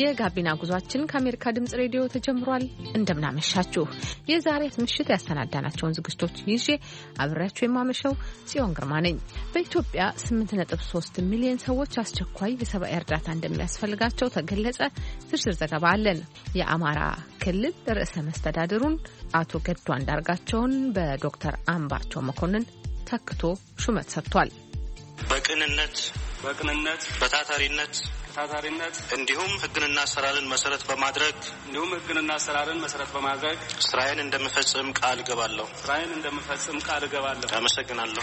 የጋቢና ጉዟችን ከአሜሪካ ድምጽ ሬዲዮ ተጀምሯል። እንደምናመሻችሁ የዛሬ ምሽት ያሰናዳናቸውን ዝግጅቶች ይዤ አብሬያችሁ የማመሸው ጽዮን ግርማ ነኝ። በኢትዮጵያ 8.3 ሚሊዮን ሰዎች አስቸኳይ የሰብአዊ እርዳታ እንደሚያስፈልጋቸው ተገለጸ። ዝርዝር ዘገባ አለን። የአማራ ክልል ርዕሰ መስተዳድሩን አቶ ገዱ አንዳርጋቸውን በዶክተር አምባቸው መኮንን ተክቶ ሹመት ሰጥቷል። በቅንነት በታታሪነት እንዲሁም ሕግንና አሰራርን መሰረት በማድረግ ስራዬን እንደምፈጽም ቃል እገባለሁ። አመሰግናለሁ።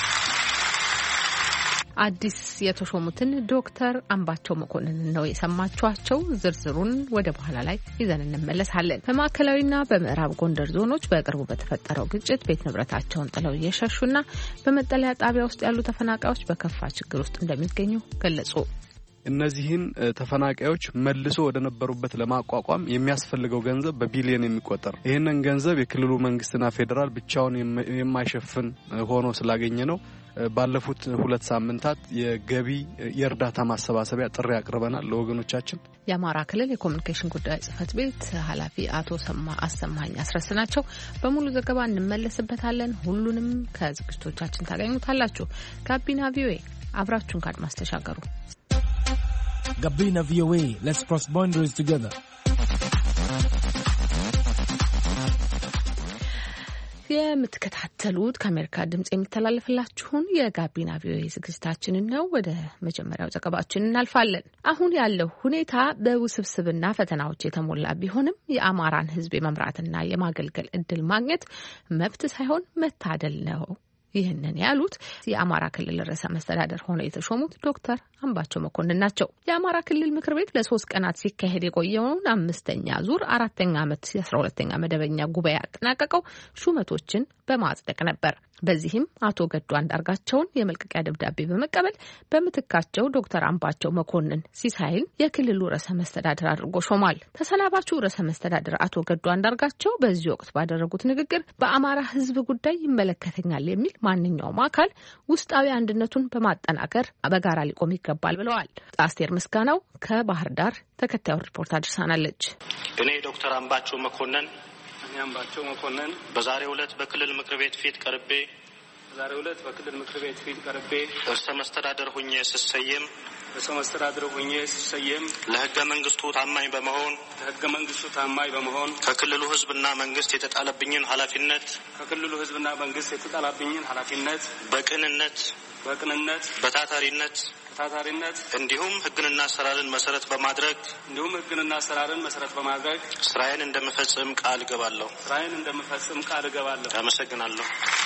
አዲስ የተሾሙትን ዶክተር አምባቸው መኮንን ነው የሰማችኋቸው። ዝርዝሩን ወደ በኋላ ላይ ይዘን እንመለሳለን። በማዕከላዊና በምዕራብ ጎንደር ዞኖች በቅርቡ በተፈጠረው ግጭት ቤት ንብረታቸውን ጥለው እየሸሹና በመጠለያ ጣቢያ ውስጥ ያሉ ተፈናቃዮች በከፋ ችግር ውስጥ እንደሚገኙ ገለጹ። እነዚህን ተፈናቃዮች መልሶ ወደ ነበሩበት ለማቋቋም የሚያስፈልገው ገንዘብ በቢሊዮን የሚቆጠር ይሄንን ገንዘብ የክልሉ መንግስትና ፌደራል ብቻውን የማይሸፍን ሆኖ ስላገኘ ነው ባለፉት 2 ሳምንታት የእርዳታ ማሰባሰቢያ ጥሪ አቅርበናል ለወገኖቻችን። የአማራ ክልል የኮሙኒኬሽን ጉዳዮች ጽህፈት ቤት ኃላፊ አቶ አሰማኝ አስረስናቸው። በሙሉ ዘገባ እንመለስበታለን። ሁሉንም ከዝግጅቶቻችን ታገኙታላችሁ። ጋቢና ቪኦኤ አብራችሁን ካድማስ ተሻገሩ። Gabina VOA, let's cross boundaries together. የምትከታተሉት ከአሜሪካ ድምጽ የሚተላለፍላችሁን የጋቢና ቪኦኤ ዝግጅታችንን ነው። ወደ መጀመሪያው ዘገባችን እናልፋለን። አሁን ያለው ሁኔታ በውስብስብና ፈተናዎች የተሞላ ቢሆንም የአማራን ሕዝብ የመምራትና የማገልገል እድል ማግኘት መብት ሳይሆን መታደል ነው። ይህንን ያሉት የአማራ ክልል ርዕሰ መስተዳደር ሆነው የተሾሙት ዶክተር አምባቸው መኮንን ናቸው። የአማራ ክልል ምክር ቤት ለ3 ቀናት ሲካሄድ የቆየውን 5ኛ ዙር 4ኛ ዓመት የ12ኛ መደበኛ ጉባኤ ያጠናቀቀው ሹመቶችን በማጽደቅ ነበር። በዚህም አቶ ገዱ አንዳርጋቸውን የመልቀቂያ ደብዳቤ በመቀበል በምትካቸው ዶክተር አምባቸው መኮንን ሲሳይን የክልሉ ርዕሰ መስተዳድር አድርጎ ሾሟል። ተሰናባቹ ርዕሰ መስተዳድር አቶ ገዱ አንዳርጋቸው በዚህ ወቅት ባደረጉት ንግግር በአማራ ሕዝብ ጉዳይ ይመለከተኛል የሚል ማንኛውም አካል ውስጣዊ አንድነቱን በማጠናከር በጋራ ሊቆም ይገባል ብለዋል። አስቴር ምስጋናው ከባህር ዳር ተከታዩን ሪፖርት አድርሳናለች። እኔ ዶክተር አምባቸው መኮንን በዛሬው ዕለት በክልል ምክር ቤት ፊት ቀርቤ ርዕሰ መስተዳድር ሆኜ ስሰየም ለሕገ መንግስቱ ታማኝ በመሆን ከክልሉ ሕዝብና መንግስት የተጣለብኝን ኃላፊነት በቅንነት በታታሪነት እንዲሁም ሕግንና አሰራርን መሰረት በማድረግ ስራዬን እንደምፈጽም ቃል እገባለሁ። አመሰግናለሁ።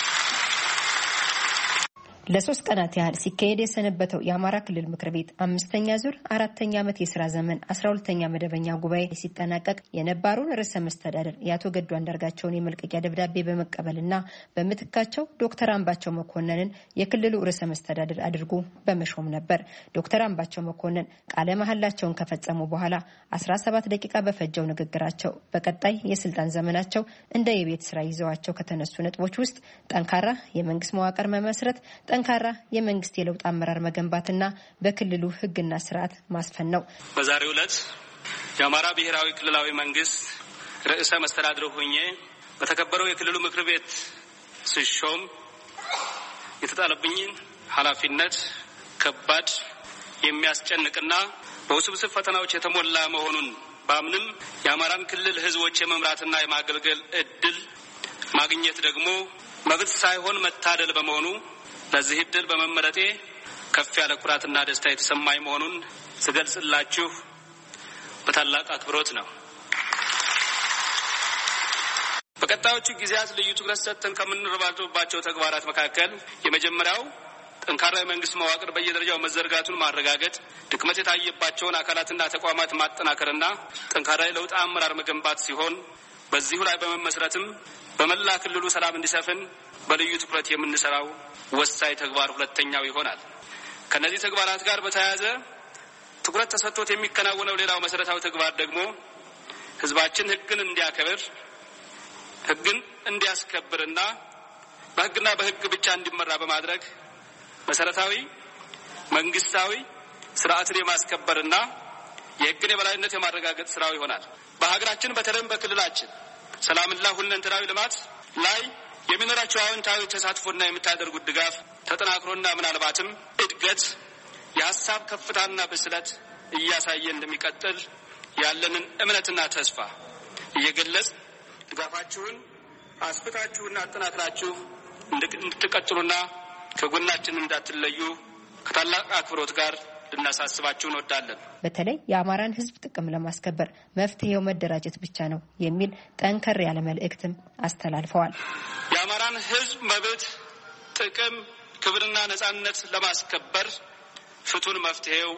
ለ3 ቀናት ያህል ሲካሄድ የሰነበተው የአማራ ክልል ምክር ቤት 5ኛ ዙር 4ኛ ዓመት የሥራ ዘመን 12ኛ መደበኛ ጉባኤ ሲጠናቀቅ የነባሩን ርዕሰ መስተዳድር የአቶ ገዱ አንዳርጋቸውን የመልቀቂያ ደብዳቤ በመቀበልና በምትካቸው ዶክተር አምባቸው መኮንንን የክልሉ ርዕሰ መስተዳድር አድርጎ በመሾም ነበር። ዶክተር አምባቸው መኮንን ቃለ መሐላቸውን ከፈጸሙ በኋላ 17 ደቂቃ በፈጀው ንግግራቸው በቀጣይ የስልጣን ዘመናቸው እንደ የቤት ስራ ይዘዋቸው ከተነሱ ነጥቦች ውስጥ ጠንካራ የመንግስት መዋቅር መመስረት፣ ጠንካራ የመንግስት የለውጥ አመራር መገንባትና በክልሉ ሕግና ስርዓት ማስፈን ነው። በዛሬው ዕለት የአማራ ብሔራዊ ክልላዊ መንግስት ርዕሰ መስተዳድር ሆኜ በተከበረው የክልሉ ምክር ቤት ስሾም የተጣለብኝን ኃላፊነት ከባድ የሚያስጨንቅና በውስብስብ ፈተናዎች የተሞላ መሆኑን ባምንም የአማራን ክልል ሕዝቦች የመምራትና የማገልገል እድል ማግኘት ደግሞ መብት ሳይሆን መታደል በመሆኑ ለዚህ እድል በመመረጤ ከፍ ያለ ኩራትና ደስታ የተሰማኝ መሆኑን ስገልጽላችሁ በታላቅ አክብሮት ነው። በቀጣዮቹ ጊዜያት ልዩ ትኩረት ሰጥተን ከምንረባረብባቸው ተግባራት መካከል የመጀመሪያው ጠንካራ የመንግስት መዋቅር በየደረጃው መዘርጋቱን ማረጋገጥ፣ ድክመት የታየባቸውን አካላትና ተቋማት ማጠናከርና ጠንካራ የለውጥ አመራር መገንባት ሲሆን በዚሁ ላይ በመመስረትም በመላ ክልሉ ሰላም እንዲሰፍን በልዩ ትኩረት የምንሰራው ወሳኝ ተግባር ሁለተኛው ይሆናል። ከነዚህ ተግባራት ጋር በተያያዘ ትኩረት ተሰጥቶት የሚከናወነው ሌላው መሰረታዊ ተግባር ደግሞ ህዝባችን ሕግን እንዲያከብር፣ ሕግን እንዲያስከብርና በሕግና በሕግ ብቻ እንዲመራ በማድረግ መሰረታዊ መንግስታዊ ስርዓትን የማስከበርና የሕግን የበላይነት የማረጋገጥ ስራው ይሆናል። በሀገራችን በተለይም በክልላችን ሰላምና ሁለንተናዊ ልማት ላይ የሚኖራቸው አዎንታዊ ተሳትፎና የምታደርጉት ድጋፍ ተጠናክሮና ምናልባትም እድገት የሀሳብ ከፍታና ብስለት እያሳየ እንደሚቀጥል ያለንን እምነትና ተስፋ እየገለጽ ድጋፋችሁን አስፍታችሁና አጠናክራችሁ እንድትቀጥሉና ከጎናችን እንዳትለዩ ከታላቅ አክብሮት ጋር ልናሳስባችሁ እንወዳለን። በተለይ የአማራን ሕዝብ ጥቅም ለማስከበር መፍትሄው መደራጀት ብቻ ነው የሚል ጠንከር ያለ መልእክትም አስተላልፈዋል። የአማራን ሕዝብ መብት፣ ጥቅም፣ ክብርና ነጻነት ለማስከበር ፍቱን መፍትሄው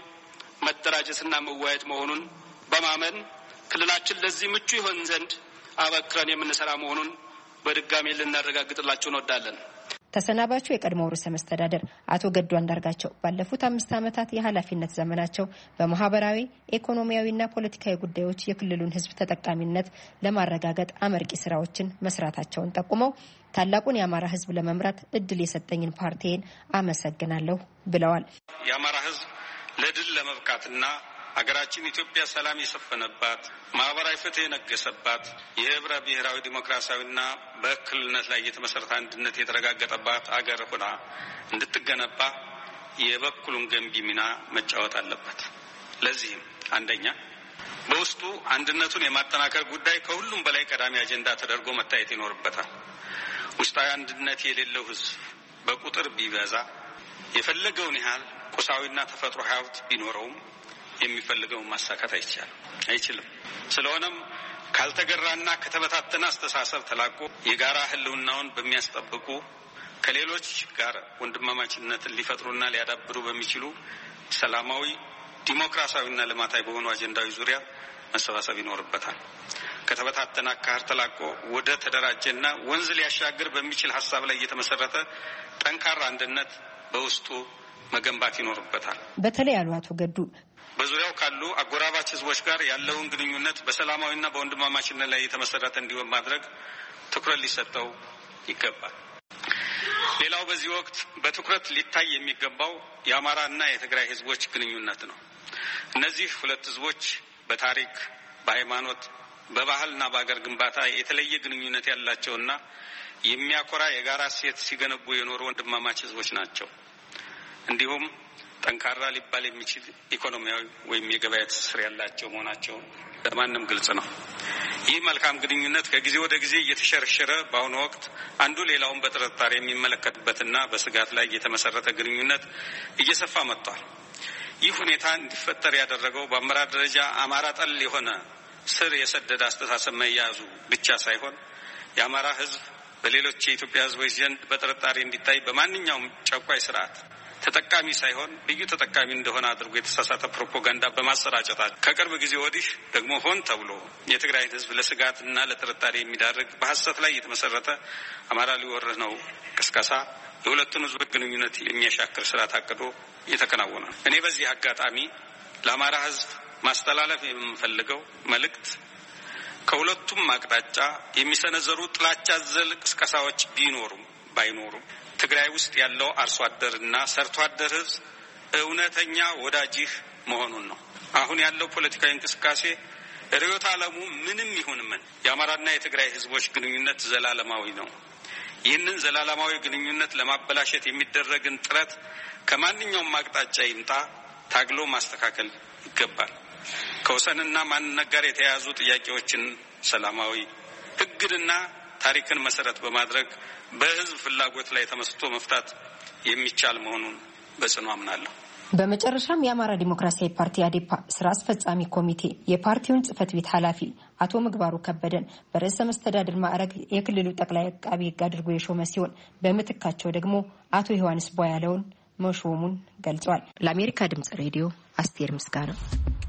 መደራጀትና መወያየት መሆኑን በማመን ክልላችን ለዚህ ምቹ ይሆን ዘንድ አበክረን የምንሰራ መሆኑን በድጋሚ ልናረጋግጥላችሁ እንወዳለን። ተሰናባቹ የቀድሞው ርዕሰ መስተዳደር አቶ ገዱ አንዳርጋቸው ባለፉት 5 ዓመታት የኃላፊነት ዘመናቸው በማህበራዊ ኢኮኖሚያዊና ፖለቲካዊ ጉዳዮች የክልሉን ሕዝብ ተጠቃሚነት ለማረጋገጥ አመርቂ ስራዎችን መስራታቸውን ጠቁመው ታላቁን የአማራ ሕዝብ ለመምራት እድል የሰጠኝን ፓርቲዬን አመሰግናለሁ ብለዋል። የአማራ ሕዝብ ለድል ለመብቃትና ሀገራችን ኢትዮጵያ ሰላም የሰፈነባት ማህበራዊ ፍትህ የነገሰባት የህብረ ብሔራዊ ዲሞክራሲያዊና በእኩልነት ላይ የተመሰረተ አንድነት የተረጋገጠባት አገር ሆና እንድትገነባ የበኩሉን ገንቢ ሚና መጫወት አለበት። ለዚህም አንደኛ በውስጡ አንድነቱን የማጠናከር ጉዳይ ከሁሉም በላይ ቀዳሚ አጀንዳ ተደርጎ መታየት ይኖርበታል። ውስጣዊ አንድነት የሌለው ህዝብ በቁጥር ቢበዛ የፈለገውን ያህል ቁሳዊና ተፈጥሮ ሀብት ቢኖረውም የሚፈልገውን ማሳካት አይችልም። ስለሆነም ካልተገራና ከተበታተነ አስተሳሰብ ተላቆ የጋራ ህልውናውን በሚያስጠብቁ ከሌሎች ጋር ወንድማማችነትን ሊፈጥሩና ሊያዳብሩ በሚችሉ ሰላማዊ ዲሞክራሲያዊና ልማታዊ በሆኑ አጀንዳዊ ዙሪያ መሰባሰብ ይኖርበታል። ከተበታተነ አካሄድ ተላቆ ወደ ተደራጀና ወንዝ ሊያሻግር በሚችል ሀሳብ ላይ የተመሰረተ ጠንካራ አንድነት በውስጡ መገንባት ይኖርበታል። በተለይ ያሉ አቶ ገዱ በዙሪያው ካሉ አጎራባች ህዝቦች ጋር ያለውን ግንኙነት በሰላማዊና በወንድማማችነት ላይ የተመሰረተ እንዲሆን ማድረግ ትኩረት ሊሰጠው ይገባል። ሌላው በዚህ ወቅት በትኩረት ሊታይ የሚገባው የአማራና የትግራይ ህዝቦች ግንኙነት ነው። እነዚህ ሁለት ህዝቦች በታሪክ፣ በሃይማኖት፣ በባህልና በአገር ግንባታ የተለየ ግንኙነት ያላቸውና የሚያኮራ የጋራ እሴት ሲገነቡ የኖሩ ወንድማማች ህዝቦች ናቸው። እንዲሁም ጠንካራ ሊባል የሚችል ኢኮኖሚያዊ ወይም የገበያ ትስስር ያላቸው መሆናቸው ለማንም ግልጽ ነው። ይህ መልካም ግንኙነት ከጊዜ ወደ ጊዜ እየተሸረሸረ በአሁኑ ወቅት አንዱ ሌላውን በጥርጣሬ የሚመለከትበትና በስጋት ላይ የተመሰረተ ግንኙነት እየሰፋ መጥቷል። ይህ ሁኔታ እንዲፈጠር ያደረገው በአመራር ደረጃ አማራ ጠል የሆነ ስር የሰደደ አስተሳሰብ መያዙ ብቻ ሳይሆን የአማራ ህዝብ በሌሎች የኢትዮጵያ ህዝቦች ዘንድ በጥርጣሬ እንዲታይ በማንኛውም ጨቋይ ስርዓት ተጠቃሚ ሳይሆን ልዩ ተጠቃሚ እንደሆነ አድርጎ የተሳሳተ ፕሮፓጋንዳ በማሰራጨታቸው ከቅርብ ጊዜ ወዲህ ደግሞ ሆን ተብሎ የትግራይን ህዝብ ለስጋትና ለጥርጣሬ የሚዳርግ በሐሰት ላይ የተመሰረተ አማራ ሊወርህ ነው ቅስቀሳ የሁለቱን ህዝቦች ግንኙነት የሚያሻክር ስራ ታቅዶ እየተከናወነ ነው። እኔ በዚህ አጋጣሚ ለአማራ ህዝብ ማስተላለፍ የምፈልገው መልእክት ከሁለቱም አቅጣጫ የሚሰነዘሩ ጥላቻ አዘል ቅስቀሳዎች ቢኖሩም ባይኖሩም ትግራይ ውስጥ ያለው አርሶ አደርና ሰርቶ አደር ህዝብ እውነተኛ ወዳጅህ መሆኑን ነው። አሁን ያለው ፖለቲካዊ እንቅስቃሴ ርዕዮተ ዓለሙ ምንም ይሁን ምን የአማራና የትግራይ ህዝቦች ግንኙነት ዘላለማዊ ነው። ይህንን ዘላለማዊ ግንኙነት ለማበላሸት የሚደረግን ጥረት ከማንኛውም አቅጣጫ ይምጣ ታግሎ ማስተካከል ይገባል። ከወሰንና ማንነት ጋር የተያያዙ ጥያቄዎችን ሰላማዊ ህግንና ታሪክን መሰረት በማድረግ በህዝብ ፍላጎት ላይ ተመስርቶ መፍታት የሚቻል መሆኑን በጽኑ አምናለሁ። በመጨረሻም የአማራ ዲሞክራሲያዊ ፓርቲ አዴፓ ስራ አስፈጻሚ ኮሚቴ የፓርቲውን ጽህፈት ቤት ኃላፊ አቶ ምግባሩ ከበደን በርዕሰ መስተዳድር ማዕረግ የክልሉ ጠቅላይ አቃቤ ህግ አድርጎ የሾመ ሲሆን በምትካቸው ደግሞ አቶ ዮሐንስ ቧያለውን መሾሙን ገልጿል። ለአሜሪካ ድምጽ ሬዲዮ አስቴር ምስጋና።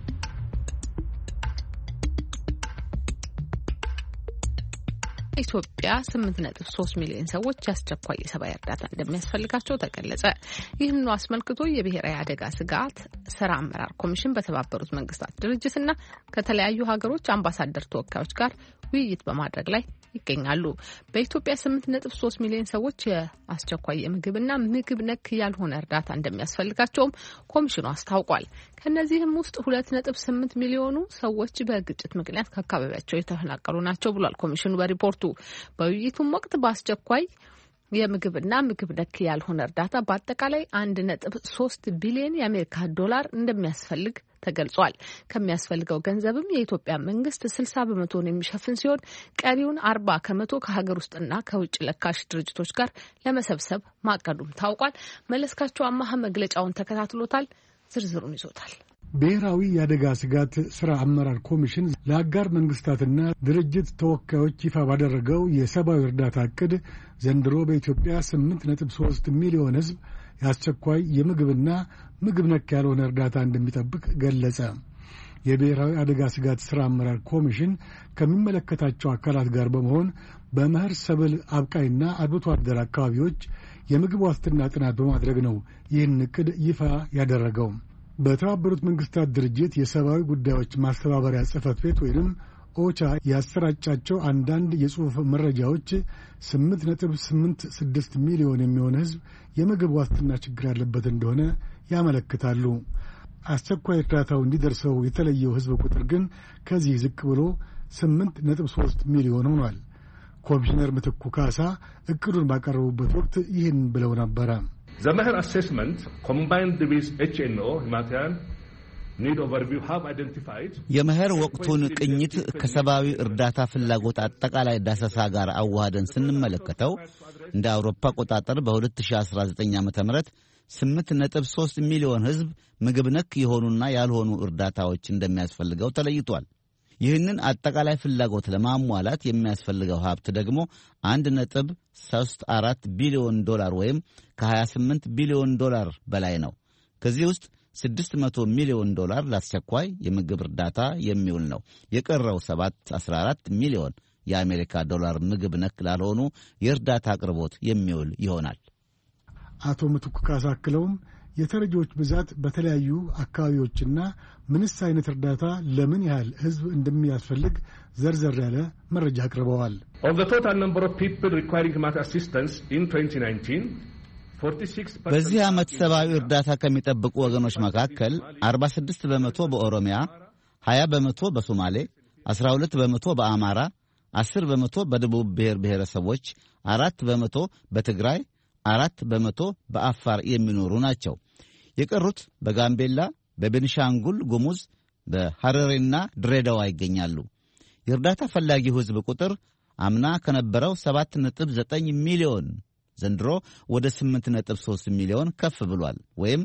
ኢትዮጵያ 8.3 ሚሊዮን ሰዎች አስቸኳይ የሰብአዊ እርዳታ እንደሚያስፈልጋቸው ተገለጸ። ይህንኑ አስመልክቶ የብሔራዊ አደጋ ስጋት ስራ አመራር ኮሚሽን በተባበሩት መንግስታት ድርጅትና ከተለያዩ ሀገሮች አምባሳደር ተወካዮች ጋር ውይይት በማድረግ ላይ ይገኛሉ። በኢትዮጵያ 8.3 ሚሊዮን ሰዎች የአስቸኳይ የምግብና ምግብ ነክ ያልሆነ እርዳታ እንደሚያስፈልጋቸውም ኮሚሽኑ አስታውቋል። ከነዚህም ውስጥ 2.8 ሚሊዮኑ ሰዎች በግጭት ምክንያት ከአካባቢያቸው የተፈናቀሉ ናቸው ብሏል ኮሚሽኑ በሪፖርቱ። በውይይቱም ወቅት በአስቸኳይ የምግብና ምግብ ነክ ያልሆነ እርዳታ በአጠቃላይ 1.3 ቢሊዮን የአሜሪካ ዶላር እንደሚያስፈልግ ተገልጿል። ከሚያስፈልገው ገንዘብም የኢትዮጵያ መንግስት 60 በመቶን የሚሸፍን ሲሆን ቀሪውን 40 ከመቶ ከሀገር ውስጥና ከውጭ ለካሽ ድርጅቶች ጋር ለመሰብሰብ ማቀዱም ታውቋል። መለስካቸው አማሃ መግለጫውን ተከታትሎታል። ዝርዝሩን ይዞታል። ብሔራዊ የአደጋ ስጋት ሥራ አመራር ኮሚሽን ለአጋር መንግስታትና ድርጅት ተወካዮች ይፋ ባደረገው የሰብአዊ እርዳታ ዕቅድ ዘንድሮ በኢትዮጵያ 8.3 ሚሊዮን ሕዝብ የአስቸኳይ የምግብና ምግብ ነክ ያልሆነ እርዳታ እንደሚጠብቅ ገለጸ። የብሔራዊ አደጋ ስጋት ሥራ አመራር ኮሚሽን ከሚመለከታቸው አካላት ጋር በመሆን በመኸር ሰብል አብቃይና አርብቶ አደር አካባቢዎች የምግብ ዋስትና ጥናት በማድረግ ነው ይህን ዕቅድ ይፋ ያደረገው። በተባበሩት መንግስታት ድርጅት የሰብአዊ ጉዳዮች ማስተባበሪያ ጽሕፈት ቤት ወይም ኦቻ ያሰራጫቸው አንዳንድ የጽሑፍ መረጃዎች 8.86 ሚሊዮን የሚሆን ሕዝብ የምግብ ዋስትና ችግር ያለበት እንደሆነ ያመለክታሉ። አስቸኳይ እርዳታው እንዲደርሰው የተለየው ሕዝብ ቁጥር ግን ከዚህ ዝቅ ብሎ 8.3 ሚሊዮን ሆኗል። ኮሚሽነር ምትኩ ካሳ እቅዱን ባቀረቡበት ወቅት ይህን ብለው ነበረ። The Meher assessment combined with HNO humanitarian need overview have identified የመኸር ወቅቱን ቅኝት ከሰብአዊ እርዳታ ፍላጎት አጠቃላይ ዳሰሳ ጋር አዋህደን ስንመለከተው እንደ አውሮፓ አቆጣጠር በ2019 ዓ.ም 8.3 ሚሊዮን ሕዝብ ምግብ ነክ የሆኑና ያልሆኑ እርዳታዎች እንደሚያስፈልገው ተለይቷል። ይህንን አጠቃላይ ፍላጎት ለማሟላት የሚያስፈልገው ሀብት ደግሞ 1.34 ቢሊዮን ዶላር ወይም ከ28 ቢሊዮን ዶላር በላይ ነው። ከዚህ ውስጥ 600 ሚሊዮን ዶላር ለአስቸኳይ የምግብ እርዳታ የሚውል ነው። የቀረው 14 ሚሊዮን የአሜሪካ ዶላር ምግብ ነክ ላልሆኑ የእርዳታ አቅርቦት የሚውል ይሆናል። አቶ ምትኩ ካሳ አክለውም የተረጂዎች ብዛት በተለያዩ አካባቢዎችና ምንስ አይነት እርዳታ ለምን ያህል ሕዝብ እንደሚያስፈልግ ዘርዘር ያለ መረጃ አቅርበዋል። Of the total number of people requiring humanitarian assistance in 2019, 46% በዚህ ዓመት ሰብአዊ እርዳታ ከሚጠብቁ ወገኖች መካከል 46 በመቶ በኦሮሚያ፣ 20 በመቶ በሶማሌ፣ 12 በመቶ በአማራ፣ 10 በመቶ በደቡብ ብሔር ብሔረሰቦች፣ 4 በመቶ በትግራይ፣ 4 በመቶ በአፋር የሚኖሩ ናቸው። የቀሩት በጋምቤላ፣ በቤንሻንጉል ጉሙዝ፣ በሐረሪና ድሬዳዋ ይገኛሉ። የእርዳታ ፈላጊው ሕዝብ ቁጥር አምና ከነበረው 7.9 ሚሊዮን ዘንድሮ ወደ 8.3 ሚሊዮን ከፍ ብሏል፣ ወይም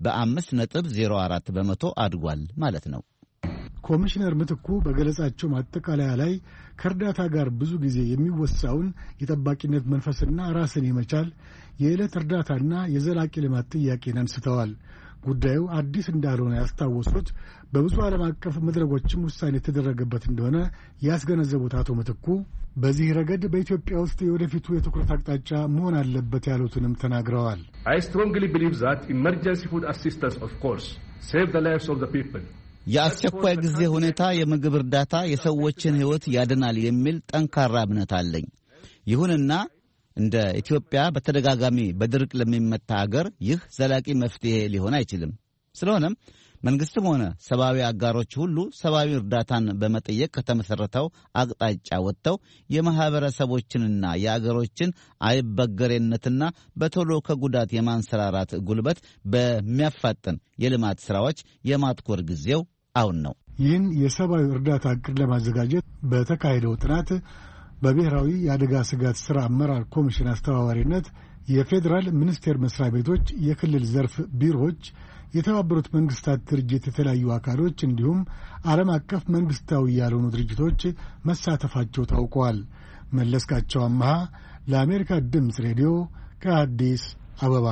በ5.04 በመቶ አድጓል ማለት ነው። ኮሚሽነር ምትኩ በገለጻቸው ማጠቃለያ ላይ ከእርዳታ ጋር ብዙ ጊዜ የሚወሳውን የጠባቂነት መንፈስና ራስን የመቻል የዕለት እርዳታና የዘላቂ ልማት ጥያቄን አንስተዋል። ጉዳዩ አዲስ እንዳልሆነ ያስታወሱት በብዙ ዓለም አቀፍ መድረኮችም ውሳኔ የተደረገበት እንደሆነ ያስገነዘቡት አቶ ምትኩ በዚህ ረገድ በኢትዮጵያ ውስጥ የወደፊቱ የትኩረት አቅጣጫ መሆን አለበት ያሉትንም ተናግረዋል። I strongly believe that emergency food assistance of course save the lives of the people. የአስቸኳይ ጊዜ ሁኔታ የምግብ እርዳታ የሰዎችን ሕይወት ያድናል የሚል ጠንካራ እምነት አለኝ። ይሁንና እንደ ኢትዮጵያ በተደጋጋሚ በድርቅ ለሚመታ አገር ይህ ዘላቂ መፍትሄ ሊሆን አይችልም። ስለሆነም መንግስትም ሆነ ሰብአዊ አጋሮች ሁሉ ሰብአዊ እርዳታን በመጠየቅ ከተመሰረተው አቅጣጫ ወጥተው የማህበረሰቦችንና የአገሮችን አይበገሬነትና በቶሎ ከጉዳት የማንሰራራት ጉልበት በሚያፋጥን የልማት ሥራዎች የማትኮር ጊዜው አሁን ነው። ይህን የሰብአዊ እርዳታ ዕቅድ ለማዘጋጀት በተካሄደው ጥናት በብሔራዊ የአደጋ ስጋት ሥራ አመራር ኮሚሽን አስተባባሪነት የፌዴራል ሚኒስቴር መስሪያ ቤቶች፣ የክልል ዘርፍ ቢሮዎች፣ የተባበሩት መንግስታት ድርጅት የተለያዩ አካሎች እንዲሁም ዓለም አቀፍ መንግስታዊ ያልሆኑ ድርጅቶች መሳተፋቸው ታውቋል። መለስካቸው አማሃ ለአሜሪካ ድምፅ ሬዲዮ ከአዲስ አበባ።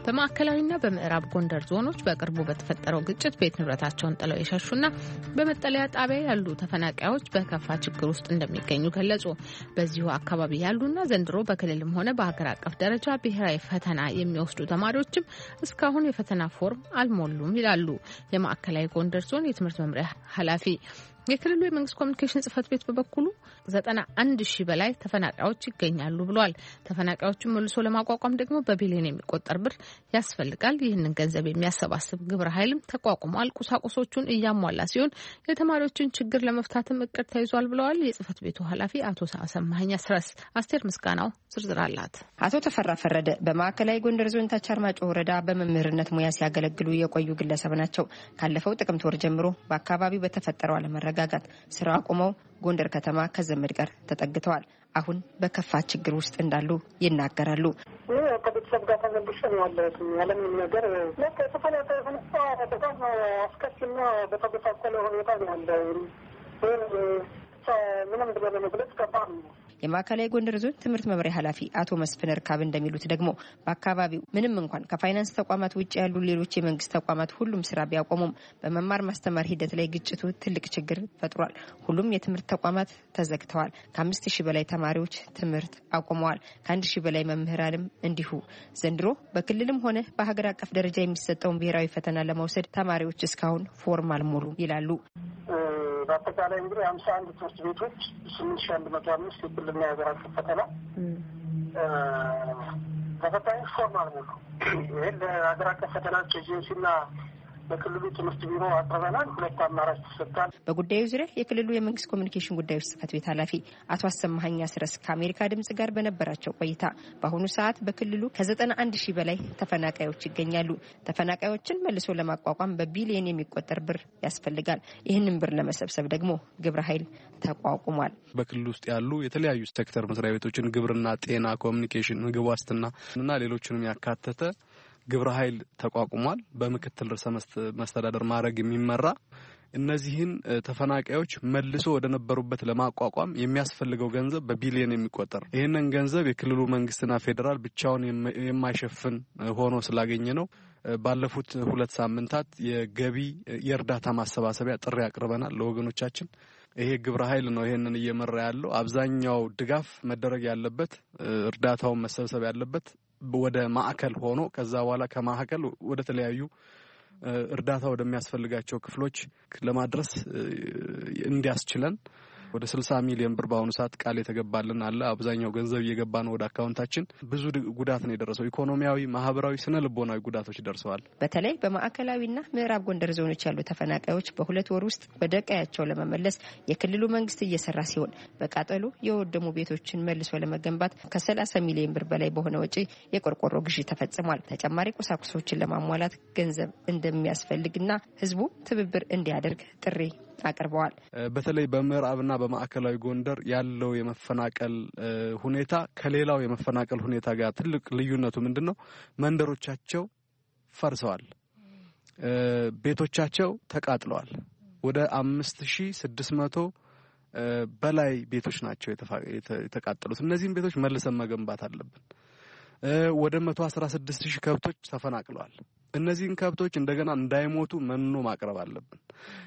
በማዕከላዊና በምዕራብ ጎንደር ዞኖች በቅርቡ በተፈጠረው ግጭት ቤት ንብረታቸውን ጥለው የሸሹና በመጠለያ ጣቢያ ያሉ ተፈናቃዮች በከፋ ችግር ውስጥ እንደሚገኙ ገለጹ። በዚሁ አካባቢ ያሉና ዘንድሮ በክልልም ሆነ በሀገር አቀፍ ደረጃ ብሔራዊ ፈተና የሚወስዱ ተማሪዎችም እስካሁን የፈተና ፎርም አልሞሉም ይላሉ የማዕከላዊ ጎንደር ዞን የትምህርት መምሪያ ኃላፊ። የክልሉ የመንግስት ኮሚኒኬሽን ጽህፈት ቤት በበኩሉ 91,000 በላይ ተፈናቃዮች ይገኛሉ ብሏል። ተፈናቃዮችን መልሶ ለማቋቋም ደግሞ በቢሊዮን የሚቆጠር ብር ያስፈልጋል። ይህንን ገንዘብ የሚያሰባስብ ግብረ ኃይልም ተቋቁሟል። ቁሳቁሶቹን እያሟላ ሲሆን የተማሪዎችን ችግር ለመፍታትም እቅድ ተይዟል ብለዋል የጽህፈት ቤቱ ኃላፊ አቶ ሰማኸኝ አስረስ። አስቴር ምስጋናው ዝርዝር አላት። አቶ ተፈራ ፈረደ በማዕከላዊ ጎንደር ዞን ታች አርማጮ ወረዳ በመምህርነት ሙያ ሲያገለግሉ የቆዩ ግለሰብ ናቸው። ካለፈው ጥቅምት ወር ጀምሮ በአካባቢው በተፈጠረው አለመረጋጋት ስራ አቁመው ጎንደር ከተማ ከዘመድ ጋር ተጠግተዋል። አሁን በከፋ ችግር ውስጥ እንዳሉ ይናገራሉ። ከቤተሰብ ጋር ተመልሼ ነው ያለሁት። ያለምንም ነገር ተፈናቃይ ሁኔታ በጣም አስከፊና በተበሳቆለ ሁኔታ ነው ያለው። ምንም ብሎ ለመግለጽ ከባድ ነው። የማዕከላዊ ጎንደር ዞን ትምህርት መምሪያ ኃላፊ አቶ መስፍን እርካብ እንደሚሉት ደግሞ በአካባቢው ምንም እንኳን ከፋይናንስ ተቋማት ውጭ ያሉ ሌሎች የመንግስት ተቋማት ሁሉም ስራ ቢያቆሙም በመማር ማስተማር ሂደት ላይ ግጭቱ ትልቅ ችግር ፈጥሯል። ሁሉም የትምህርት ተቋማት ተዘግተዋል። ከ5,000 በላይ ተማሪዎች ትምህርት አቁመዋል። ከ1,000 በላይ መምህራንም እንዲሁ። ዘንድሮ በክልልም ሆነ በሀገር አቀፍ ደረጃ የሚሰጠውን ብሔራዊ ፈተና ለመውሰድ ተማሪዎች እስካሁን ፎርም አልሞሉም ይላሉ። በአጠቃላይ እንግዲህ 51 ትምህርት ቤቶች 8,105 የክልልና የሀገር አቀፍ ፈተና ተፈታኝ ፎርማል ሙሉ ይህን ለሀገር አቀፍ ፈተናዎች ኤጀንሲና በክልሉ ትምህርት ቢሮ አቅርበናል። 2 አማራጭ ተሰጥቷል። በጉዳዩ ዙሪያ የክልሉ የመንግስት ኮሚኒኬሽን ጉዳዮች ጽህፈት ቤት ኃላፊ አቶ አሰማኸኝ አስረስ ከአሜሪካ ድምጽ ጋር በነበራቸው ቆይታ በአሁኑ ሰዓት በክልሉ ከ91,000 በላይ ተፈናቃዮች ይገኛሉ። ተፈናቃዮችን መልሶ ለማቋቋም በቢሊዮን የሚቆጠር ብር ያስፈልጋል። ይህንን ብር ለመሰብሰብ ደግሞ ግብረ ኃይል ተቋቁሟል። በክልሉ ውስጥ ያሉ የተለያዩ ሴክተር መስሪያ ቤቶችን ግብርና፣ ጤና፣ ኮሚኒኬሽን፣ ምግብ ዋስትና እና ሌሎችንም ያካተተ ግብረ ኃይል ተቋቁሟል። በምክትል ርዕሰ መስተዳደር ማዕረግ የሚመራ እነዚህን ተፈናቃዮች መልሶ ወደ ነበሩበት ለማቋቋም የሚያስፈልገው ገንዘብ በቢሊዮን የሚቆጠር ይህንን ገንዘብ የክልሉ መንግስትና ፌዴራል ብቻውን የማይሸፍን ሆኖ ስላገኘ ነው ባለፉት 2 ሳምንታት የእርዳታ ማሰባሰቢያ ጥሪ አቅርበናል ለወገኖቻችን። ይሄ ግብረ ኃይል ነው ይሄንን እየመራ ያለው። አብዛኛው ድጋፍ መደረግ ያለበት እርዳታውን መሰብሰብ ያለበት ወደ ማዕከል ሆኖ ከዛ በኋላ ከማዕከል ወደ ተለያዩ እርዳታ ወደሚያስፈልጋቸው ክፍሎች ለማድረስ እንዲያስችለን ወደ 60 ሚሊዮን ብር በአሁኑ ሰዓት ቃል የተገባልን አለ። አብዛኛው ገንዘብ እየገባ ነው ወደ አካውንታችን። ብዙ ጉዳት ነው የደረሰው። ኢኮኖሚያዊ፣ ማህበራዊ፣ ስነ ልቦናዊ ጉዳቶች ደርሰዋል። በተለይ በማዕከላዊና ምዕራብ ጎንደር ዞኖች ያሉ ተፈናቃዮች በ2 ወር ውስጥ ወደ ቀያቸው ለመመለስ የክልሉ መንግስት እየሰራ ሲሆን በቃጠሎ የወደሙ ቤቶችን መልሶ ለመገንባት ከ30 ሚሊዮን ብር በላይ በሆነ ወጪ የቆርቆሮ ግዢ ተፈጽሟል። ተጨማሪ ቁሳቁሶችን ለማሟላት ገንዘብ እንደሚያስፈልግና ህዝቡ ትብብር እንዲያደርግ ጥሪ አቅርበዋል። በተለይ በምዕራብና በማዕከላዊ ጎንደር ያለው የመፈናቀል ሁኔታ ከሌላው የመፈናቀል ሁኔታ ጋር ትልቅ ልዩነቱ ምንድነው? መንደሮቻቸው ፈርሰዋል። ቤቶቻቸው ተቃጥለዋል። ወደ 5,600 በላይ ቤቶች ናቸው የተቃጠሉት። እነዚህን ቤቶች መልሰን መገንባት አለብን። ወደ 116,000 ከብቶች ተፈናቅለዋል። እነዚህን ከብቶች እንደገና እንዳይሞቱ መኖ ማቅረብ አለብን።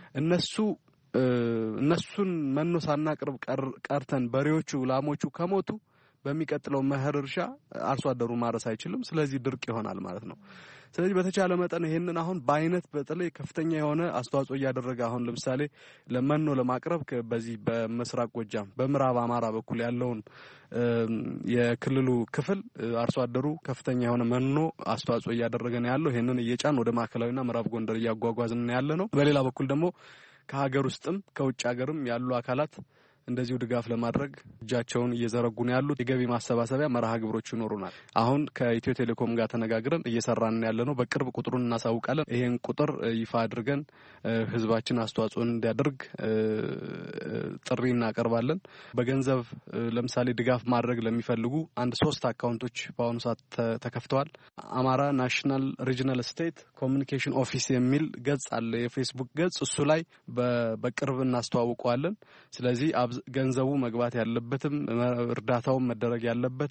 እነሱን መኖ ሳናቅርብ ቀርተን በሬዎቹ፣ ላሞቹ ከሞቱ በሚቀጥለው መኸር እርሻ አርሶ አደሩ ማረስ አይችልም። ስለዚህ ድርቅ ይሆናል ማለት ነው። ስለዚህ በተቻለ መጠን ይሄንን አሁን በአይነት በተለይ ከፍተኛ የሆነ አስተዋጽኦ እያደረገ አሁን ለምሳሌ ለመኖ ለማቅረብ በዚህ በምስራቅ ጎጃም በምዕራብ አማራ በኩል ያለውን የክልሉ ክፍል አርሶ አደሩ ከፍተኛ የሆነ መኖ አስተዋጽኦ እያደረገ ነው ያለው። ይሄንን እየጫን ወደ ማዕከላዊና ምዕራብ ጎንደር እያጓጓዝን ነው ያለ ነው። በሌላ በኩል ደግሞ ከሀገር ውስጥም ከውጭ ሀገርም ያሉ አካላት እንደዚሁ ድጋፍ ለማድረግ እጃቸውን እየዘረጉ ነው ያሉት። የገቢ ማሰባሰቢያ መርሃ ግብሮች ይኖሩናል። አሁን ከኢትዮ ቴሌኮም ጋር ተነጋግረን እየሰራን ያለ ነው። በቅርብ ቁጥሩን እናሳውቃለን። ይሄን ቁጥር ይፋ አድርገን ህዝባችን አስተዋጽኦን እንዲያደርግ ጥሪ እናቀርባለን። በገንዘብ ለምሳሌ ድጋፍ ማድረግ ለሚፈልጉ 3 አካውንቶች በአሁኑ ሰዓት ተከፍተዋል። አማራ ናሽናል ሪጂናል ስቴት ኮሚኒኬሽን ኦፊስ የሚል ገጽ አለ፣ የፌስቡክ ገጽ። እሱ ላይ በቅርብ እናስተዋውቀዋለን። ስለዚህ ገንዘቡ መግባት ያለበትም እርዳታውን መደረግ ያለበት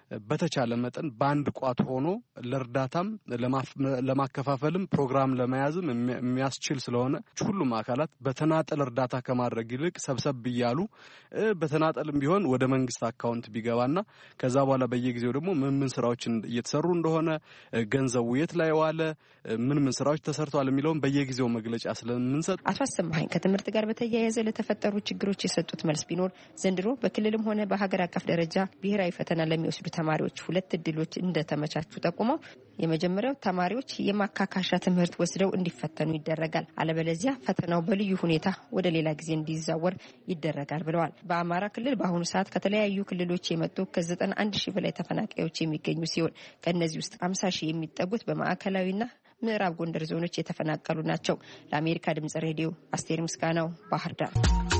በተቻለ መጠን በአንድ ቋት ሆኖ ለርዳታም ለማከፋፈልም ፕሮግራም ለመያዝም የሚያስችል ስለሆነ ሁሉም አካላት በተናጠል እርዳታ ከማድረግ ይልቅ ሰብሰብ ይያሉ በተናጠልም ቢሆን ወደ መንግስት አካውንት ቢገባና ከዛ በኋላ በየጊዜው ደግሞ ምን ስራዎች እየተሰሩ እንደሆነ ገንዘቡ የት ላይ ዋለ ምን ስራዎች ተሰርተዋል የሚለውን በየጊዜው መግለጫ ስለምንሰጥ አስፈሰማኝ ከትምህርት ጋር በተያያዘ ለተፈጠሩ ችግሮች የሰጡት መልስ ቢኖር ዘንድሮ በክልልም ሆነ በሀገር አቀፍ ደረጃ ብሔራዊ ፈተና ለሚወስዱ ተማሪዎች ሁለት እድሎች እንደተመቻቹ ጠቁመው የመጀመሪያው ተማሪዎች የማካካሻ ትምህርት ወስደው እንዲፈተኑ ይደረጋል አለበለዚያ ፈተናው በልዩ ሁኔታ ወደ ሌላ ጊዜ እንዲዛወር ይደረጋል ብለዋል። በአማራ ክልል በአሁኑ ሰዓት ከተለያዩ ክልሎች የመጡ ከ91,000 በላይ ተፈናቃዮች የሚገኙ ሲሆን ከነዚህ ውስጥ 50,000 የሚጠጉት በማዕከላዊና ምዕራብ ጎንደር ዞኖች የተፈናቀሉ ናቸው። ለአሜሪካ ድምጽ ሬዲዮ አስቴር ምስጋናው ባህር ዳር።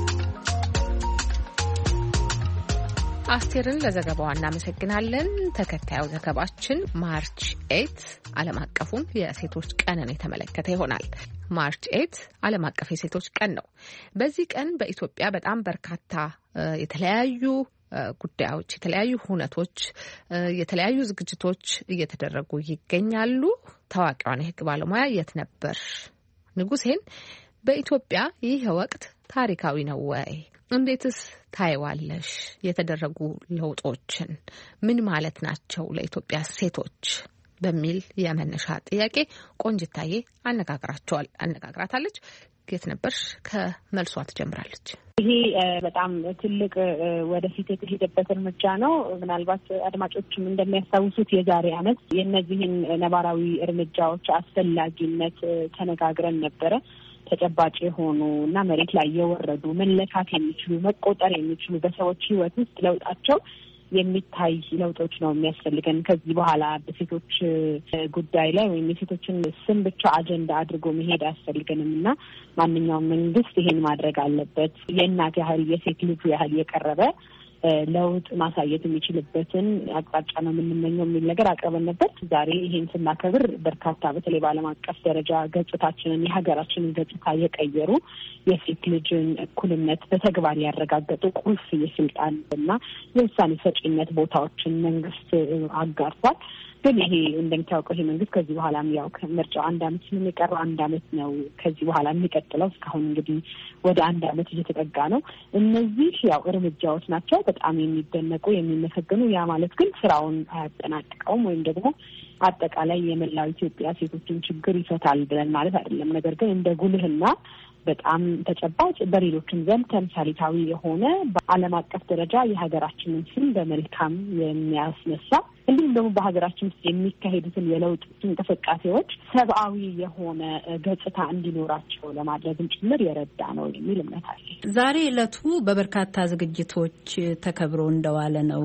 አስቴርን ለዘገባዋ እናመሰግናለን። ተከታዩ ዘገባችን ማርች 8 ዓለም አቀፉን የሴቶች ቀንን የተመለከተ ይሆናል። ማርች 8 ዓለም አቀፍ የሴቶች ቀን ነው። በዚህ ቀን በኢትዮጵያ በጣም በርካታ የተለያዩ ጉዳዮች፣ የተለያዩ ሁነቶች፣ የተለያዩ ዝግጅቶች እየተደረጉ ይገኛሉ። ታዋቂዋን የሕግ ባለሙያ የትነበር ንጉሴን በኢትዮጵያ ይህ ወቅት ታሪካዊ ነው ወይ? እንዴትስ ታይዋለሽ? የተደረጉ ለውጦችን ምን ማለት ናቸው ለኢትዮጵያ ሴቶች በሚል የመነሻ ጥያቄ ቆንጅታዬ አነጋግራታለች። የትነበርሽ ከመልሷ ትጀምራለች። ይሄ በጣም ትልቅ ወደፊት የተሄደበት እርምጃ ነው። ምናልባት አድማጮችም እንደሚያስታውሱት የዛሬ ዓመት የእነዚህን ነባራዊ እርምጃዎች አስፈላጊነት ተነጋግረን ነበረ። ተጨባጭ የሆኑ እና መሬት ላይ የወረዱ መለካት የሚችሉ መቆጠር የሚችሉ በሰዎች ሕይወት ውስጥ ለውጣቸው የሚታይ ለውጦች ነው የሚያስፈልገን። ከዚህ በኋላ በሴቶች ጉዳይ ላይ ወይም የሴቶችን ስም ብቻ አጀንዳ አድርጎ መሄድ አያስፈልገንም እና ማንኛውም መንግስት ይሄን ማድረግ አለበት። የእናት ያህል የሴት ልጁ ያህል የቀረበ ለውጥ ማሳየት የሚችልበትን አቅጣጫ ነው የምንመኘው የሚል ነገር አቅርበን ነበር። ዛሬ ይሄን ስናከብር በርካታ በተለይ በዓለም አቀፍ ደረጃ ገጽታችንን የሀገራችንን ገጽታ የቀየሩ የሴት ልጅን እኩልነት በተግባር ያረጋገጡ ቁልፍ የስልጣን እና የውሳኔ ሰጪነት ቦታዎችን መንግስት አጋርቷል። ግን ይሄ እንደምታውቀው ይሄ መንግስት ከዚህ በኋላም ያው ከምርጫው 1 ዓመት የሚቀረው 1 ዓመት ነው ከዚህ በኋላ የሚቀጥለው። እስካሁን እንግዲህ ወደ 1 ዓመት እየተጠጋ ነው። እነዚህ ያው እርምጃዎች ናቸው በጣም የሚደነቁ የሚመሰገኑ። ያ ማለት ግን ስራውን አያጠናቅቀውም ወይም ደግሞ አጠቃላይ የመላው ኢትዮጵያ ሴቶችን ችግር ይፈታል ብለን ማለት አይደለም። ነገር ግን እንደ ጉልህና በጣም ተጨባጭ በሌሎችም ዘንድ ተምሳሌታዊ የሆነ በዓለም አቀፍ ደረጃ የሀገራችንን ስም በመልካም የሚያስነሳ እንዲሁም ደግሞ በሀገራችን ውስጥ የሚካሄዱትን የለውጥ እንቅስቃሴዎች ሰብአዊ የሆነ ገጽታ እንዲኖራቸው ለማድረግም ጭምር የረዳ ነው የሚል እምነት አለ። ዛሬ ዕለቱ በበርካታ ዝግጅቶች ተከብሮ እንደዋለ ነው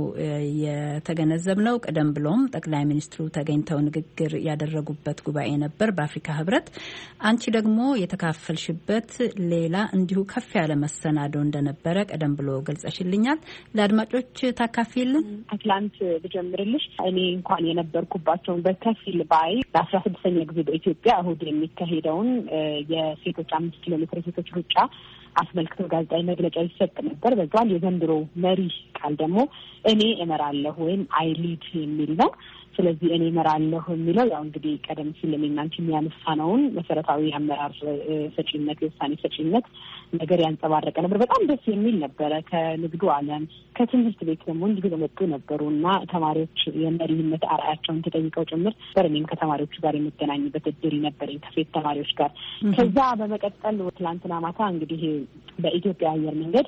የተገነዘብነው። ቀደም ብሎም ጠቅላይ ሚኒስትሩ ተገኝተው ንግግር ያደረጉበት ጉባኤ ነበር በአፍሪካ ህብረት። አንቺ ደግሞ የተካፈልሽበት ሌላ እንዲሁ ከፍ ያለ መሰናዶ እንደነበረ ቀደም ብሎ ገልጸሽልኛል። ለአድማጮች ታካፊልን? አትላንት ብጀምርልሽ እኔ እንኳን የነበርኩባቸውን በከፊል ባይ ለ16ኛ ጊዜ በኢትዮጵያ እሁድ የሚካሄደውን የሴቶች 5 ኪሎ ሜትር የሴቶች ሩጫ አስመልክቶ ጋዜጣዊ መግለጫ ይሰጥ ነበር። በዛው የዘንድሮ መሪ ቃል ደግሞ እኔ እመራለሁ ወይም አይሊድ የሚል ነው። ስለዚህ እኔ እመራለሁ የሚለው ያው እንግዲህ ቀደም ሲል ለሚናንቺ የሚያነሳነውን መሰረታዊ አመራር ሰጪነት የውሳኔ ሰጪነት ነገር ያንጸባረቀ ነበር። በጣም ደስ የሚል ነበረ። ከንግዱ ዓለም ከትምህርት ቤት ደግሞ እንዲሁ የመጡ ነበሩና ተማሪዎች የመሪነት አርአያቸውን ተጠይቀው ጭምር በእኔም ከተማሪዎቹ ጋር የምገናኝበት እድል ነበረኝ ከሴት ተማሪዎች ጋር። ከዛ በመቀጠል ትላንትና ማታ እንግዲህ በኢትዮጵያ አየር መንገድ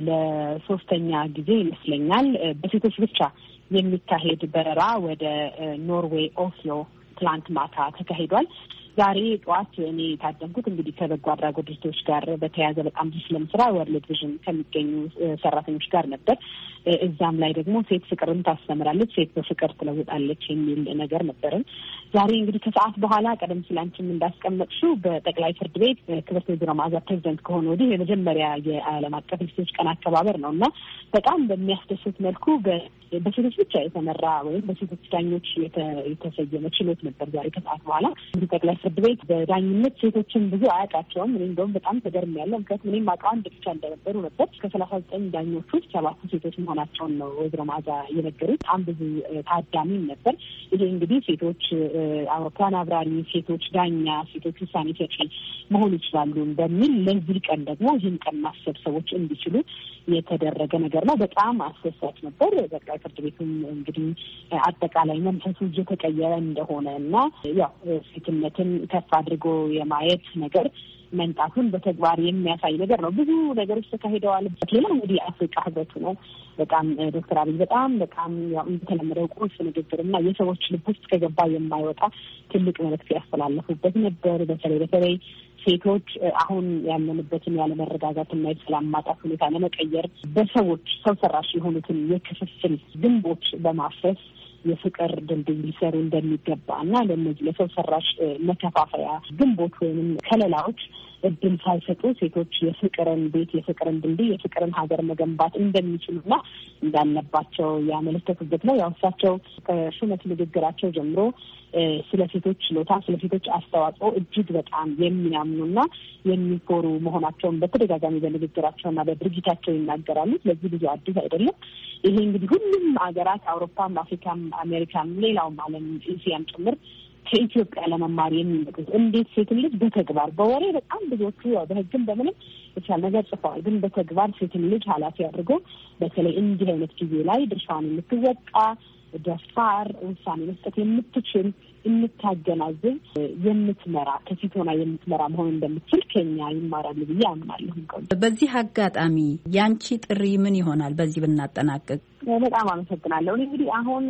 ለ3ኛ ጊዜ ይመስለኛል በሴቶች ብቻ የሚካሄድ በረራ ወደ ኖርዌይ ኦስሎ ትላንት ማታ ተካሂዷል። ዛሬ ጠዋት እኔ የታደምኩት እንግዲህ ከበጎ አድራጎት ድርጅቶች ጋር በተያያዘ በጣም ብዙ ስለምስራ ወርልድ ቪዥን ከሚገኙ ሰራተኞች ጋር ነበር። እዛም ላይ ደግሞ ሴት ፍቅርን ታስተምራለች፣ ሴት በፍቅር ትለውጣለች የሚል ነገር ነበርን። ዛሬ እንግዲህ ከሰዓት በኋላ ቀደም ሲል አንቺም እንዳስቀመጥሽው በጠቅላይ ፍርድ ቤት ክብርት ወይዘሮ መዓዛ ፕሬዚደንት ከሆነ ወዲህ የመጀመሪያ የዓለም አቀፍ የሴቶች ቀን አከባበር ነው እና በጣም በሚያስደስት መልኩ በሴቶች ብቻ የተመራ ወይም በሴቶች ዳኞች የተሰየመ ችሎት ነበር ዛሬ ከሰዓት በኋላ። እንግዲህ ጠቅላይ ፍርድ ፍርድ ቤት በዳኝነት ሴቶችን ብዙ አያውቃቸውም። እኔ እንደውም በጣም ተገርሜያለሁ። ምክንያቱም እኔም አውቃ አንድ ብቻ እንደነበሩ ነበር። ከ39 ዳኞች ውስጥ 7 ሴቶች መሆናቸውን ነው ወይዘሮ መዓዛ የነገሩት። በጣም ብዙ ታዳሚም ነበር። ይሄ እንግዲህ ሴቶች አውሮፕላን አብራሪ፣ ሴቶች ዳኛ፣ ሴቶች ውሳኔ ሰጪ መሆን ይችላሉ በሚል ለዚህ ቀን ደግሞ ይህን ቀን ማሰብ ሰዎች እንዲችሉ የተደረገ ነገር ነው። በጣም አስደሳች ነበር። ጠቅላይ ፍርድ ቤቱም እንግዲህ አጠቃላይ መንፈሱ እየተቀየረ እንደሆነ እና ያው ሴትነትን ከፍ አድርጎ የማየት ነገር መንጣቱን በተግባር የሚያሳይ ነገር ነው። ብዙ ነገሮች ተካሂደዋል። ሌላ እንግዲህ አፍሪካ ህብረቱ ነው። በጣም ዶክተር አብይ በጣም ያው እንደተለመደው ቁልፍ ንግግርና የሰዎች ልብ ውስጥ ከገባ የማይወጣ ትልቅ መልዕክት ያስተላለፉበት ነበር። በተለይ ሴቶች አሁን ያለንበትን ያለመረጋጋትና የሰላም ማጣት ሁኔታ ለመቀየር በሰዎች ሰው ሰራሽ የሆኑትን የክፍፍል ግንቦች በማፍረስ የፍቅር ድልድይ ሊሰሩ እንደሚገባ እና ለእነዚህ ለሰው ሰራሽ መከፋፈያ ግንቦች ወይም ከለላዎች እድል ሳይሰጡ ሴቶች የፍቅርን ቤት፣ የፍቅርን ድልድይ፣ የፍቅርን ሀገር መገንባት እንደሚችሉና እንዳለባቸው ያመለከቱበት ነው። ያው እሳቸው ከሹመት ንግግራቸው ጀምሮ ስለ ሴቶች ችሎታ፣ ስለ ሴቶች አስተዋጽኦ እጅግ በጣም የሚያምኑና የሚኮሩ መሆናቸውን በተደጋጋሚ በንግግራቸውና በድርጊታቸው ይናገራሉ። ስለዚህ ብዙ አዲስ አይደለም። ይሄ እንግዲህ ሁሉም ሀገራት አውሮፓም፣ አፍሪካም፣ አሜሪካም ሌላውም ዓለም ኤሲያም ጭምር ከኢትዮጵያ ለመማር የሚመጡት እንዴት ሴት ልጅ በተግባር በወሬ በጣም ብዙዎቹ በሕግም በምንም የተሻለ ነገር ጽፈዋል። ግን በተግባር ሴት ልጅ ኃላፊ አድርጎ በተለይ እንዲህ አይነት ጊዜ ላይ ድርሻዋን የምትወጣ ደፋር፣ ውሳኔ መስጠት የምትችል፣ የምታገናዝብ፣ የምትመራ ከፊት ሆና የምትመራ መሆን እንደምትችል ከኛ ይማራሉ ብዬ አምናለሁ። በዚህ አጋጣሚ ያንቺ ጥሪ ምን ይሆናል? በዚህ ብናጠናቅቅ። በጣም አመሰግናለሁ። እንግዲህ አሁን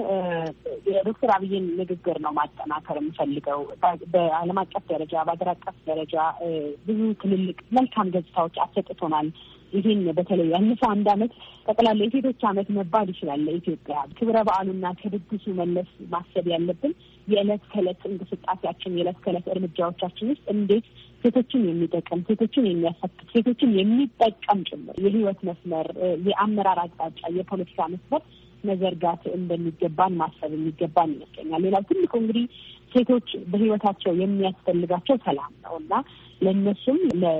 የዶክተር አብይን ንግግር ነው ማጠናከር የምፈልገው። በዓለም አቀፍ ደረጃ በአገር አቀፍ ደረጃ ብዙ ትልልቅ መልካም ገጽታዎች አሰጥቶናል። ይህን በተለይ ያለፈው አንድ አመት ጠቅላላ የሴቶች አመት መባል ይችላል ለኢትዮጵያ። ክብረ በዓሉና ከድግሱ መለስ ማሰብ ያለብን የዕለት ከዕለት እንቅስቃሴያችን፣ የዕለት ከዕለት እርምጃዎቻችን ውስጥ እንዴት ሴቶችን የሚጠቅም፣ ሴቶችን የሚያሳትፍ፣ ሴቶችን የሚጠቀም ጭምር የህይወት መስመር፣ የአመራር አቅጣጫ፣ የፖለቲካ መስመር መዘርጋት እንደሚገባን ማሰብ የሚገባን ይመስለኛል። ሌላው ትልቁ እንግዲህ ሴቶች በህይወታቸው የሚያስፈልጋቸው ሰላም ነው እና ለእነሱም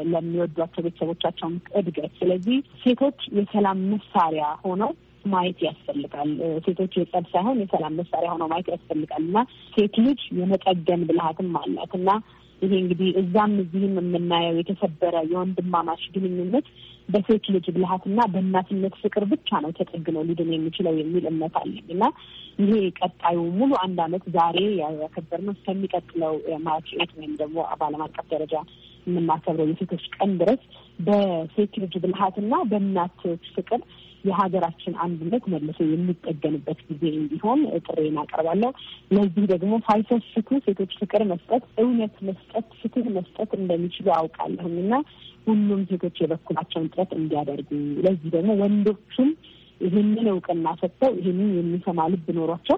ለሚወዷቸው ቤተሰቦቻቸውን እድገት። ስለዚህ ሴቶች የሰላም መሳሪያ ሆነው ማየት ያስፈልጋል። ሴቶች የጸብ ሳይሆን የሰላም መሳሪያ ሆነው ማየት ያስፈልጋል እና ሴት ልጅ የመጠገን ብልሃትም አላት እና ይሄ እንግዲህ እዛም እዚህም የምናየው የተሰበረ የወንድማማች ግንኙነት በሴት ልጅ ብልሃትና በእናትነት ፍቅር ብቻ ነው ተጠግኖ ሊድን የሚችለው የሚል እምነት አለኝ እና ይሄ ቀጣዩ ሙሉ አንድ አመት ዛሬ ያከበርነው እስከሚቀጥለው ማርች 8 ወይም ደግሞ በዓለም አቀፍ ደረጃ የምናከብረው የሴቶች ቀን ድረስ በሴት ልጅ ብልሃትና በእናቶች ፍቅር የሀገራችን አንድነት መልሶ የሚጠገንበት ጊዜ እንዲሆን ጥሬን አቀርባለሁ። ለዚህ ደግሞ ሳይሰስቱ ሴቶች ፍቅር መስጠት፣ እውነት መስጠት፣ ፍትህ መስጠት እንደሚችሉ አውቃለሁኝ እና ሁሉም ሴቶች የበኩላቸውን ጥረት እንዲያደርጉ፣ ለዚህ ደግሞ ወንዶቹም ይህንን እውቅና ሰጥተው ይህንን የሚሰማ ልብ ኖሯቸው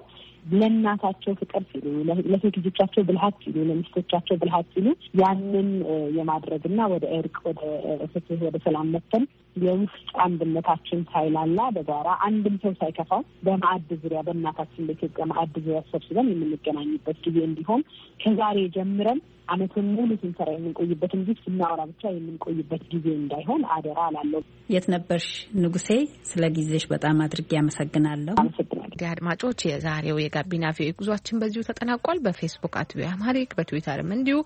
ለእናታቸው ፍቅር ሲሉ፣ ለሴት ልጆቻቸው ብልሃት ሲሉ፣ ለሚስቶቻቸው ብልሃት ሲሉ ያንን የማድረግና ወደ እርቅ፣ ወደ ፍትህ፣ ወደ ሰላም መተን የውስጥ አንድነታችን ሳይላላ በጋራ አንድም ሰው ሳይከፋው በማዕድ ዙሪያ በእናታችን በኢትዮጵያ ማዕድ ዙሪያ ሰብስበን የምንገናኝበት ጊዜ እንዲሆን ከዛሬ ጀምረን አመቱን ሙሉ ስንሰራ የምንቆይበት እንጂ ስናወራ ብቻ የምንቆይበት ጊዜ እንዳይሆን አደራ አላለሁ። የት ነበርሽ ንጉሴ? ስለ ጊዜሽ በጣም አድርጌ አመሰግናለሁ። እንግዲህ አድማጮች የዛሬው የጋቢና ቪኦኤ ጉዟችን በዚሁ ተጠናቋል። በፌስቡክ @ቪኦኤ አማሪክ፣ በትዊተርም እንዲሁ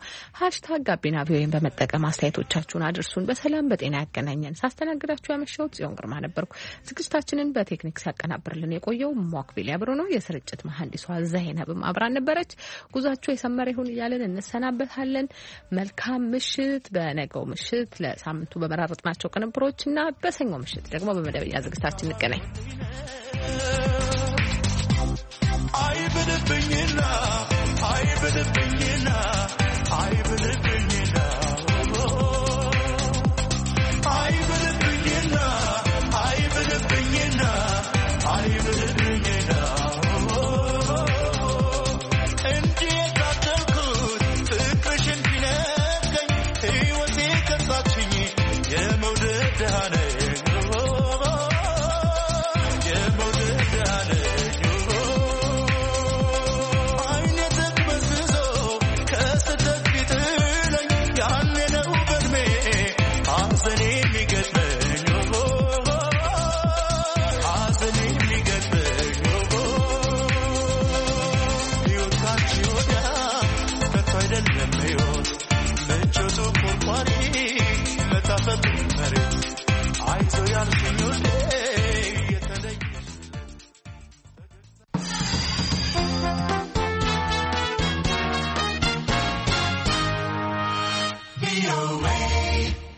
#ጋቢና ቪኦኤን በመጠቀም አስተያየቶቻችሁን አድርሱን። በሰላም በጤና ያገናኘን። ሳስተናግዳችሁ ያመሸሁት ጽዮን ግርማ ነበርኩ። ዝግጅታችንን በቴክኒክ ሲያቀናብርልን የቆየው ሞክቢል ያብሮ ነው። የስርጭት መሐንዲሷ ዘይነብም አብራን ነበረች። ጉዟችሁ የሰመረ ይሁን እያለን እንሰናበታለን። መልካም ምሽት። በነገው ምሽት ለሳምንቱ በመራረጥናቸው ቅንብሮችና በሰኞ ምሽት ደግሞ በመደበኛ ዝግጅታችን እንገናኝ። አይብልብኝና አይብልብኝና አይብልብኝና አይብልብኝና አይብልብኝና አይብልብኝና እንዴት አደርኩት ፍቅርሽን ቢነገኝ ሕይወቴ ከሳችኝ የመውደድ ደሃነ ከስደት ሲያፈጥ መሬት አይቶ ያልሽኝ ውዴ